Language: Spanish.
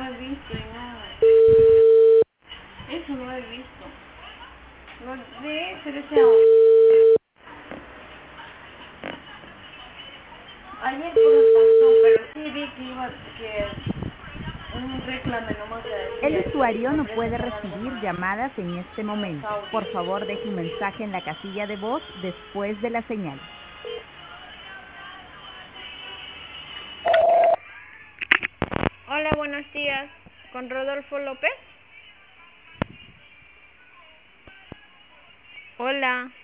no he visto y nada. Eso no he visto. No sé, se desea. Ayer por el pasó, pero sí vi que iba un reclame nomás que El decía que usuario me no puede presentan algo recibir más llamadas en este momento. Por audio. favor, deje un mensaje en la casilla de voz después de la señal. Hola, buenos días. ¿Con Rodolfo López? Hola.